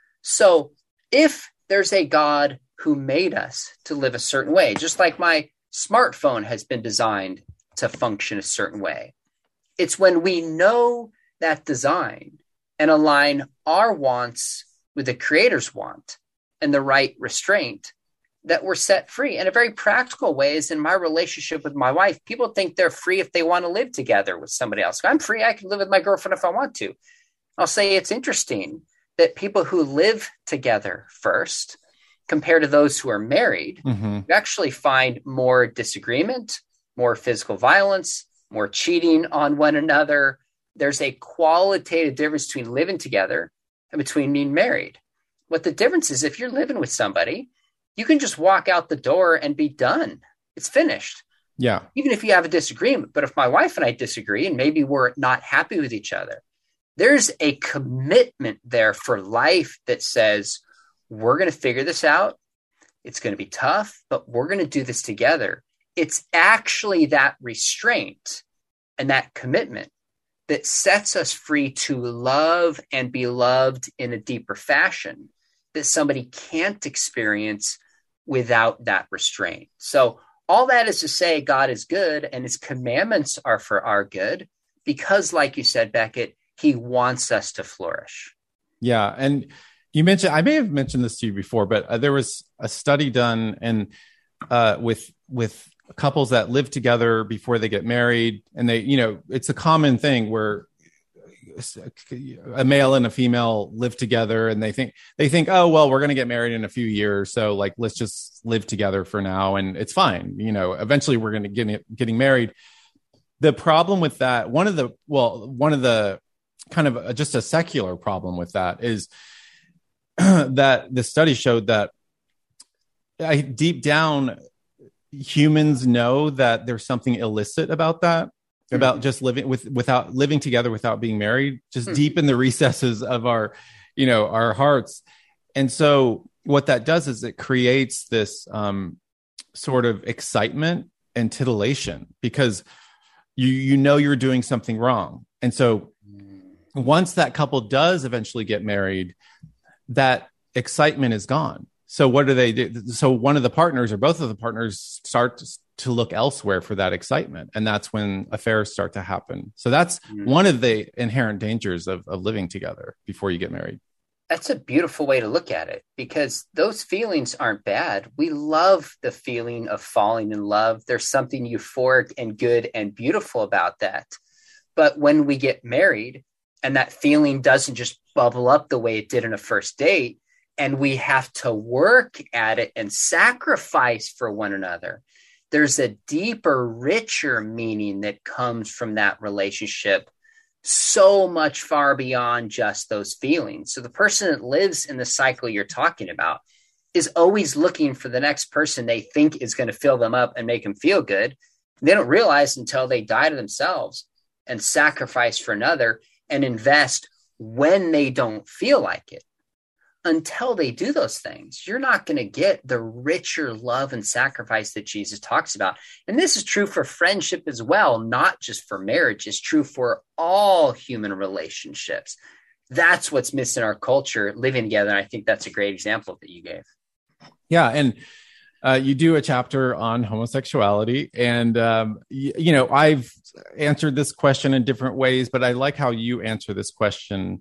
Speaker 3: So if there's a God who made us to live a certain way, just like my smartphone has been designed to function a certain way, it's when we know that design and align our wants with the Creator's want and the right restraint that we're set free. In a very practical way is in my relationship with my wife. People think they're free if they want to live together with somebody else. I'm free. I can live with my girlfriend if I want to. I'll say it's interesting that people who live together first, compared to those who are married,
Speaker 2: Mm-hmm.
Speaker 3: you actually find more disagreement, more physical violence, more cheating on one another. There's a qualitative difference between living together and between being married. What the difference is, if you're living with somebody, you can just walk out the door and be done. It's finished.
Speaker 2: Yeah.
Speaker 3: Even if you have a disagreement. But if my wife and I disagree and maybe we're not happy with each other, there's a commitment there for life that says, we're going to figure this out. It's going to be tough, but we're going to do this together. It's actually that restraint and that commitment that sets us free to love and be loved in a deeper fashion that somebody can't experience without that restraint. So all that is to say, God is good and his commandments are for our good because, like you said, Beckett, he wants us to flourish.
Speaker 2: Yeah. And you mentioned, I may have mentioned this to you before, but uh, there was a study done and uh, with, with couples that live together before they get married. And they, you know, it's a common thing where a male and a female live together and they think, they think, oh, well, we're going to get married in a few years. So like, let's just live together for now. And it's fine. You know, eventually we're going to get getting married. The problem with that, one of the, well, one of the kind of a, just a secular problem with that is that the study showed that I, deep down, humans know that there's something illicit about that, mm-hmm. about just living with without living together without being married, just mm-hmm. deep in the recesses of our, you know, our hearts. And so what that does is it creates this um, sort of excitement and titillation because you you know you're doing something wrong. And so once that couple does eventually get married, that excitement is gone. So what do they do? So one of the partners or both of the partners start to look elsewhere for that excitement. And that's when affairs start to happen. So that's mm-hmm. one of the inherent dangers of, of living together before you get married.
Speaker 3: That's a beautiful way to look at it because those feelings aren't bad. We love the feeling of falling in love. There's something euphoric and good and beautiful about that. But when we get married and that feeling doesn't just bubble up the way it did in a first date, and we have to work at it and sacrifice for one another, there's a deeper, richer meaning that comes from that relationship, so much far beyond just those feelings. So the person that lives in the cycle you're talking about is always looking for the next person they think is going to fill them up and make them feel good. They don't realize until they die to themselves and sacrifice for another and invest when they don't feel like it. Until they do those things, you're not going to get the richer love and sacrifice that Jesus talks about. And this is true for friendship as well, not just for marriage. It's true for all human relationships. That's what's missing in our culture, living together. And I think that's a great example that you gave.
Speaker 2: Yeah. And uh, you do a chapter on homosexuality. And, um, y- you know, I've answered this question in different ways, but I like how you answer this question.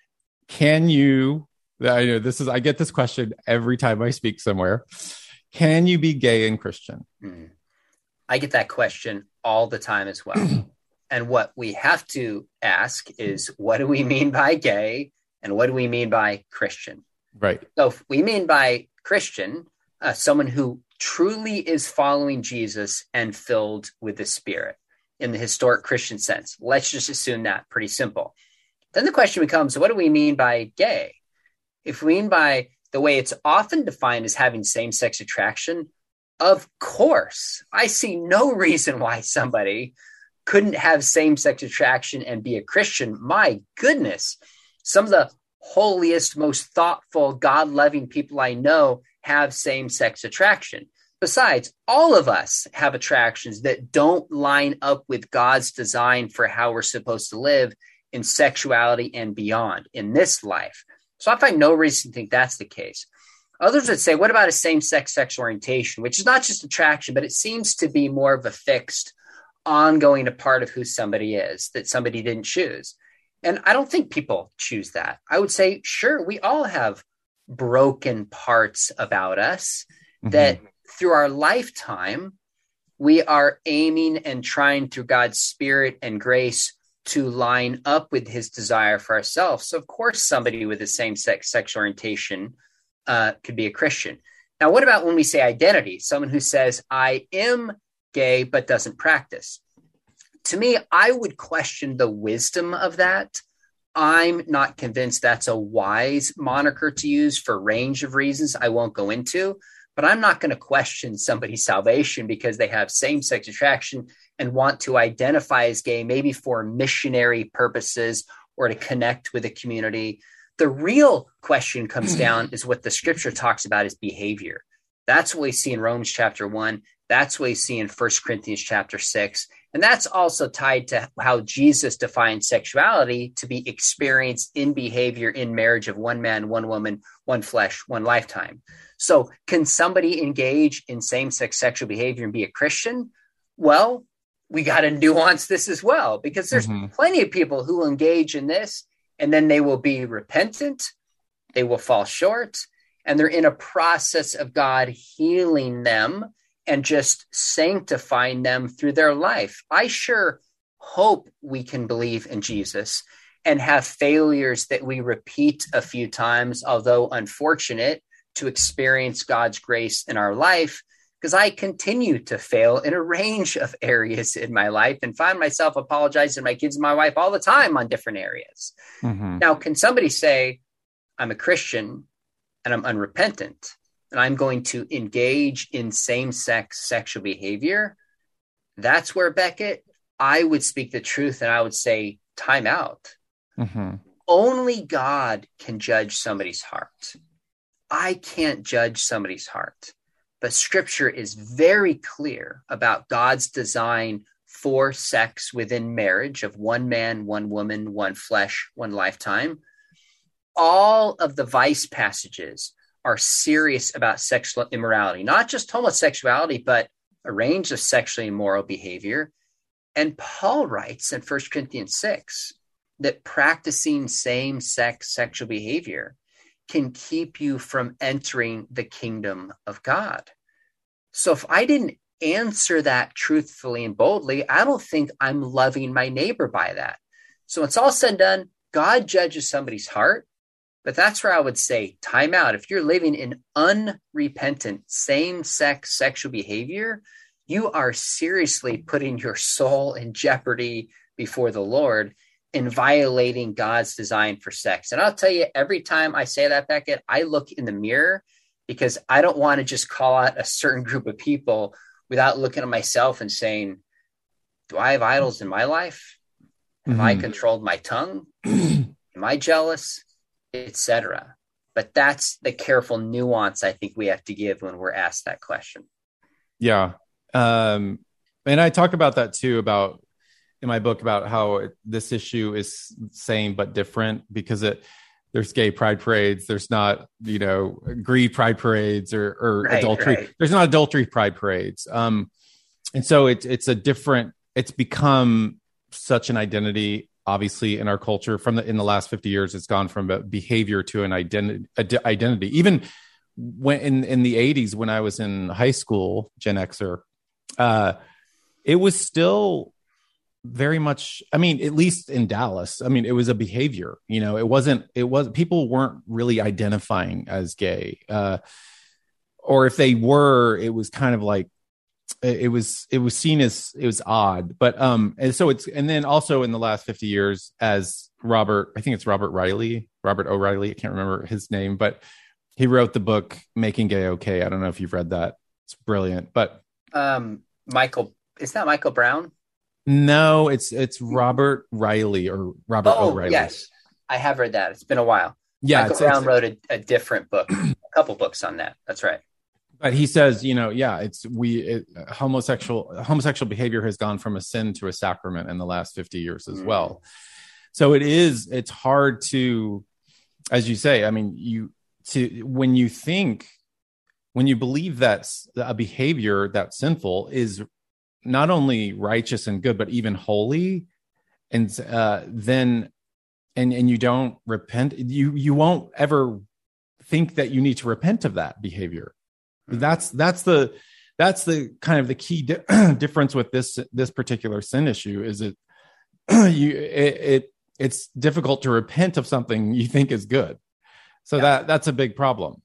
Speaker 2: Can you... I know this is, I get this question every time I speak somewhere. Can you be gay and Christian?
Speaker 3: Mm. I get that question all the time as well. And what we have to ask is, what do we mean by gay? And what do we mean by Christian?
Speaker 2: Right.
Speaker 3: So if we mean by Christian, uh, someone who truly is following Jesus and filled with the Spirit in the historic Christian sense. Let's just assume that, pretty simple. Then the question becomes, what do we mean by gay? If we mean by the way it's often defined as having same-sex attraction, of course, I see no reason why somebody couldn't have same-sex attraction and be a Christian. My goodness, some of the holiest, most thoughtful, God-loving people I know have same-sex attraction. Besides, all of us have attractions that don't line up with God's design for how we're supposed to live in sexuality and beyond in this life. So I find no reason to think that's the case. Others would say, what about a same-sex sexual orientation, which is not just attraction, but it seems to be more of a fixed, ongoing a part of who somebody is, that somebody didn't choose. And I don't think people choose that. I would say, sure, we all have broken parts about us mm-hmm. that through our lifetime, we are aiming and trying through God's Spirit and grace to line up with his desire for ourselves. So of course, somebody with the same sex sexual orientation uh, could be a Christian. Now, what about when we say identity? Someone who says, I am gay, but doesn't practice. To me, I would question the wisdom of that. I'm not convinced that's a wise moniker to use for a range of reasons I won't go into, but I'm not going to question somebody's salvation because they have same-sex attraction and want to identify as gay, maybe for missionary purposes or to connect with a community. The real question comes down is what the scripture talks about is behavior. That's what we see in Romans chapter one. That's what we see in First Corinthians chapter six. And that's also tied to how Jesus defines sexuality to be experienced in behavior in marriage of one man, one woman, one flesh, one lifetime. So can somebody engage in same-sex sexual behavior and be a Christian? Well, we got to nuance this as well, because there's mm-hmm. plenty of people who will engage in this and then they will be repentant, they will fall short, and they're in a process of God healing them and just sanctifying them through their life. I sure hope we can believe in Jesus and have failures that we repeat a few times, although unfortunate, to experience God's grace in our life, because I continue to fail in a range of areas in my life and find myself apologizing to my kids and my wife all the time on different areas. Mm-hmm. Now, can somebody say, I'm a Christian and I'm unrepentant, and I'm going to engage in same-sex sexual behavior? That's where, Beckett, I would speak the truth and I would say, time out. Mm-hmm. Only God can judge somebody's heart. I can't judge somebody's heart. But scripture is very clear about God's design for sex within marriage of one man, one woman, one flesh, one lifetime. All of the vice passages are serious about sexual immorality, not just homosexuality, but a range of sexually immoral behavior. And Paul writes in First Corinthians six that practicing same-sex sexual behavior can keep you from entering the kingdom of God. So if I didn't answer that truthfully and boldly, I don't think I'm loving my neighbor by that. So when it's all said and done, God judges somebody's heart. But that's where I would say, time out. If you're living in unrepentant same-sex sexual behavior, you are seriously putting your soul in jeopardy before the Lord and violating God's design for sex. And I'll tell you, every time I say that, Beckett, I look in the mirror because I don't want to just call out a certain group of people without looking at myself and saying, do I have idols in my life? Have mm-hmm. I controlled my tongue? Am I jealous? Etc. But that's the careful nuance I think we have to give when we're asked that question.
Speaker 2: Yeah. Um, and I talk about that too, about in my book, about how it, this issue is same but different, because it there's gay pride parades, there's not, you know, greed pride parades or, or right, adultery. Right. There's not adultery pride parades. Um, and so it's it's a different, it's become such an identity. Obviously, in our culture, from the in the last fifty years, it's gone from a behavior to an identity. Identity. Even when in, in the eighties, when I was in high school, Gen Xer, uh, it was still very much. I mean, at least in Dallas, I mean, it was a behavior. You know, it wasn't. It was people weren't really identifying as gay, uh, or if they were, it was kind of like. It was it was seen as it was odd, but um, and so it's and then also in the last fifty years, as Robert, I think it's Robert Riley, Robert O'Reilly, I can't remember his name, but he wrote the book Making Gay Okay. I don't know if you've read that; it's brilliant. But
Speaker 3: um, Michael, is that Michael Brown?
Speaker 2: No, it's it's Robert Riley or Robert
Speaker 3: oh,
Speaker 2: O'Reilly.
Speaker 3: Yes, I have read that. It's been a while.
Speaker 2: Yeah,
Speaker 3: Michael
Speaker 2: it's,
Speaker 3: Brown
Speaker 2: it's,
Speaker 3: wrote a, a different book, a couple books on that. That's right.
Speaker 2: But he says, you know, yeah, it's we it, homosexual homosexual behavior has gone from a sin to a sacrament in the last fifty years as mm. well. So it is it's hard to, as you say, I mean, you to when you think when you believe that a behavior that's sinful is not only righteous and good, but even holy, and uh, then and and you don't repent, you you won't ever think that you need to repent of that behavior. That's that's the that's the kind of the key di- difference with this this particular sin issue is it you it, it it's difficult to repent of something you think is good. So yeah. that that's a big problem.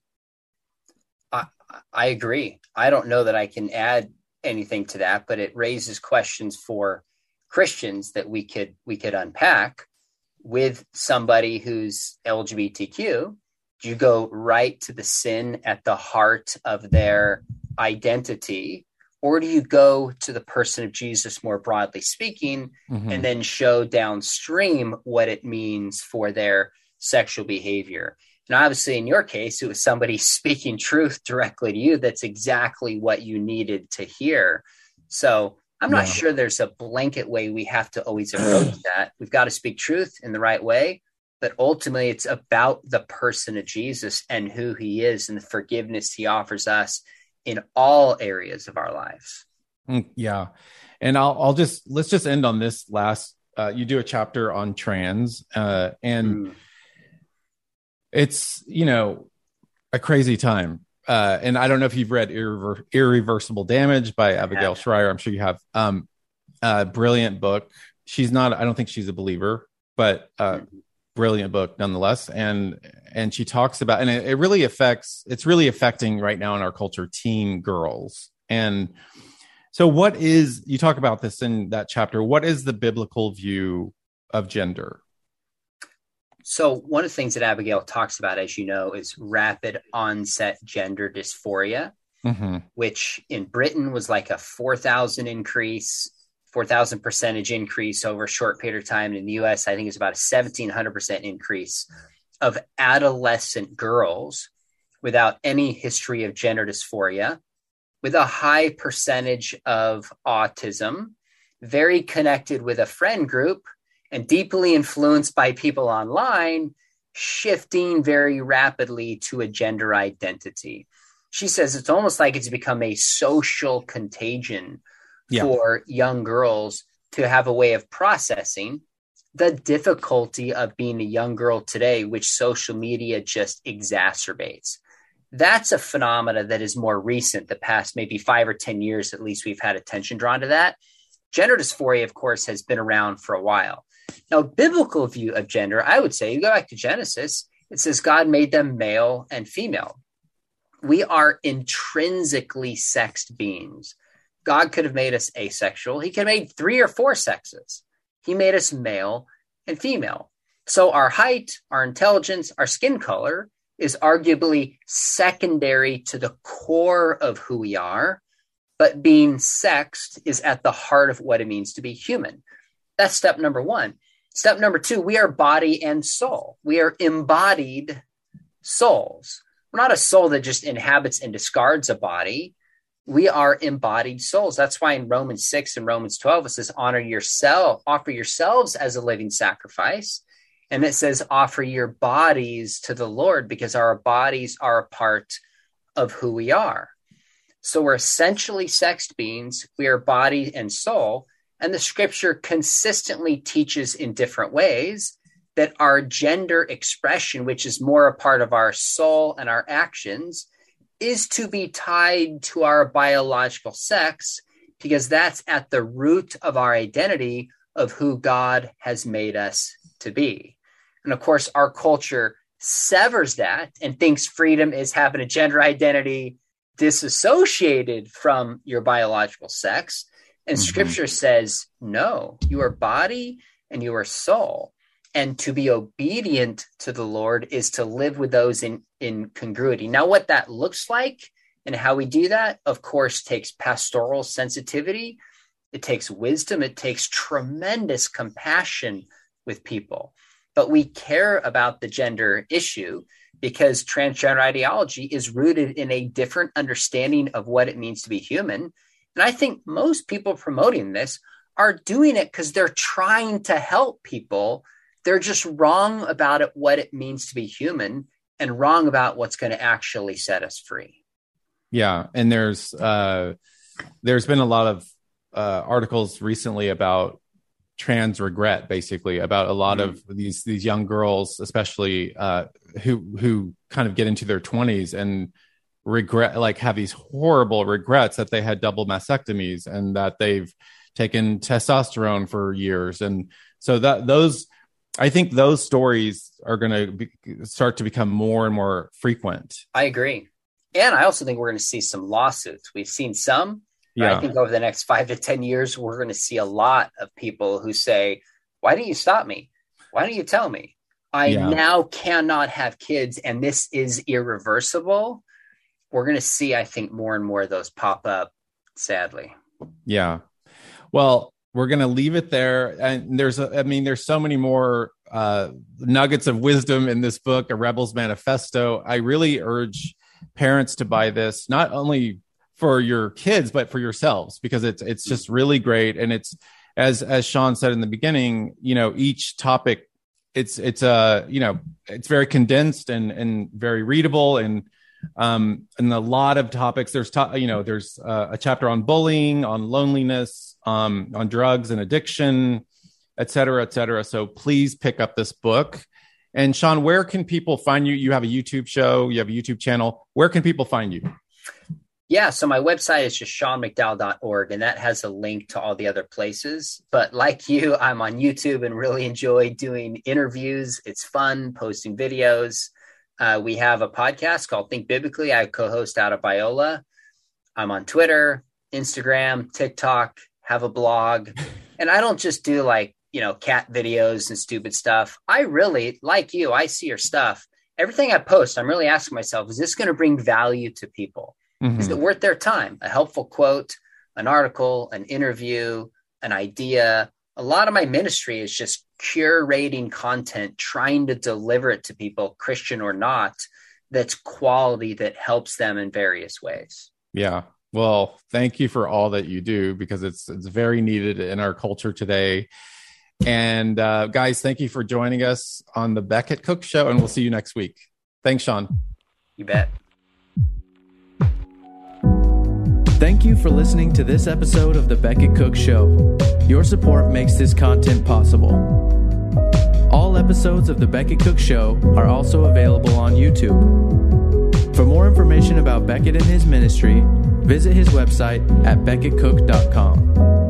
Speaker 3: I, I agree. I don't know that I can add anything to that, but it raises questions for Christians that we could we could unpack. With somebody who's L G B T Q, do you go right to the sin at the heart of their identity, or do you go to the person of Jesus more broadly speaking, mm-hmm. and then show downstream what it means for their sexual behavior? And obviously in your case, it was somebody speaking truth directly to you. That's exactly what you needed to hear. So I'm not yeah. sure there's a blanket way we have to always approach that. We've got to speak truth in the right way, but ultimately it's about the person of Jesus and who he is and the forgiveness he offers us in all areas of our lives.
Speaker 2: Yeah. And I'll, I'll just, let's just end on this last, uh, you do a chapter on trans, uh, and mm. it's, you know, a crazy time. Uh, and I don't know if you've read Irrever- Irreversible Damage by Abigail yeah. Shrier. I'm sure you have. Um, uh, brilliant book. She's not, I don't think she's a believer, but uh, mm-hmm. brilliant book nonetheless. And and she talks about, and it, it really affects, it's really affecting right now in our culture, teen girls. And so what is, you talk about this in that chapter, what is the biblical view of gender?
Speaker 3: So one of the things that Abigail talks about, as you know, is rapid onset gender dysphoria, mm-hmm. which in Britain was like a four thousand increase, four thousand percentage increase over a short period of time. And in the U S, I think it's about a seventeen hundred percent increase of adolescent girls without any history of gender dysphoria, with a high percentage of autism, very connected with a friend group, and deeply influenced by people online, shifting very rapidly to a gender identity. She says it's almost like it's become a social contagion yeah. for young girls to have a way of processing the difficulty of being a young girl today, which social media just exacerbates. That's a phenomena that is more recent, the past maybe five or ten years, at least we've had attention drawn to that. Gender dysphoria, of course, has been around for a while. Now, biblical view of gender, I would say, you go back to Genesis, it says God made them male and female. We are intrinsically sexed beings. God could have made us asexual. He could have made three or four sexes. He made us male and female. So our height, our intelligence, our skin color is arguably secondary to the core of who we are, but being sexed is at the heart of what it means to be human. That's step number one. Step number two, we are body and soul. We are embodied souls. We're not a soul that just inhabits and discards a body. We are embodied souls. That's why in Romans six and Romans twelve, it says, honor yourself, offer yourselves as a living sacrifice. And it says, offer your bodies to the Lord, because our bodies are a part of who we are. So we're essentially sexed beings. We are body and soul. And the scripture consistently teaches in different ways that our gender expression, which is more a part of our soul and our actions, is to be tied to our biological sex, because that's at the root of our identity of who God has made us to be. And of course, our culture severs that and thinks freedom is having a gender identity disassociated from your biological sex. And mm-hmm. scripture says, no, you are body and you are soul. And to be obedient to the Lord is to live with those in, in congruity. Now, what that looks like and how we do that, of course, takes pastoral sensitivity. It takes wisdom. It takes tremendous compassion with people. But we care about the gender issue because transgender ideology is rooted in a different understanding of what it means to be human. And I think most people promoting this are doing it because they're trying to help people. They're just wrong about it, what it means to be human, and wrong about what's going to actually set us free.
Speaker 2: Yeah. And there's, uh, there's been a lot of uh, articles recently about trans regret, basically, about a lot mm-hmm. of these, these young girls, especially uh, who, who kind of get into their twenties and regret, like have these horrible regrets that they had double mastectomies and that they've taken testosterone for years and So that those, I think those stories are going to be, start to become more and more frequent.
Speaker 3: I agree. And I also think we're going to see some lawsuits. We've seen some.
Speaker 2: Yeah.
Speaker 3: I think over the next five to ten years, we're going to see a lot of people who say, why didn't you stop me? Why don't you tell me? I
Speaker 2: Yeah.
Speaker 3: now cannot have kids, and this is irreversible. We're going to see, I think, more and more of those pop up, sadly.
Speaker 2: Yeah. Well, we're going to leave it there. And there's, a, I mean, there's so many more uh, nuggets of wisdom in this book, A Rebel's Manifesto. I really urge parents to buy this, not only for your kids, but for yourselves, because it's, it's just really great. And it's, as, as Sean said in the beginning, you know, each topic, it's, it's, uh, you know, it's very condensed and, and very readable, and, um, and a lot of topics. There's, to, you know, there's uh, a chapter on bullying, on loneliness, um, on drugs and addiction, et cetera, et cetera. So please pick up this book. And Sean, where can people find you? You have a YouTube show, you have a YouTube channel. Where can people find you?
Speaker 3: Yeah, so my website is just sean mcdowell dot org, and that has a link to all the other places. But like you, I'm on YouTube and really enjoy doing interviews. It's fun posting videos. Uh, we have a podcast called Think Biblically. I co-host out of Biola. I'm on Twitter, Instagram, TikTok, have a blog. And I don't just do like, you know, cat videos and stupid stuff. I really, like you, I see your stuff. Everything I post, I'm really asking myself, is this going to bring value to people? Mm-hmm. Is it worth their time? A helpful quote, an article, an interview, an idea. A lot of my ministry is just curating content, trying to deliver it to people, Christian or not, that's quality, that helps them in various ways.
Speaker 2: Yeah. Well, thank you for all that you do, because it's it's very needed in our culture today. And uh, guys, thank you for joining us on the Beckett Cook Show, and we'll see you next week. Thanks, Sean.
Speaker 3: You bet.
Speaker 1: Thank you for listening to this episode of the Beckett Cook Show. Your support makes this content possible. All episodes of the Beckett Cook Show are also available on YouTube. For more information about Beckett and his ministry, visit his website at beckett cook dot com.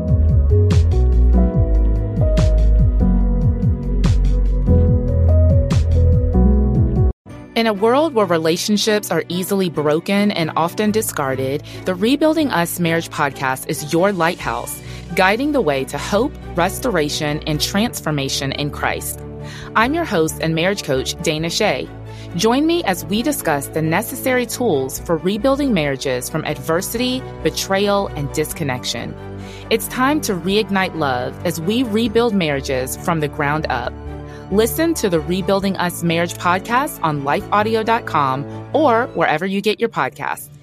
Speaker 4: In a world where relationships are easily broken and often discarded, the Rebuilding Us Marriage podcast is your lighthouse, guiding the way to hope, restoration, and transformation in Christ. I'm your host and marriage coach, Dana Shea. Join me as we discuss the necessary tools for rebuilding marriages from adversity, betrayal, and disconnection. It's time to reignite love as we rebuild marriages from the ground up. Listen to the Rebuilding Us Marriage podcast on life audio dot com or wherever you get your podcasts.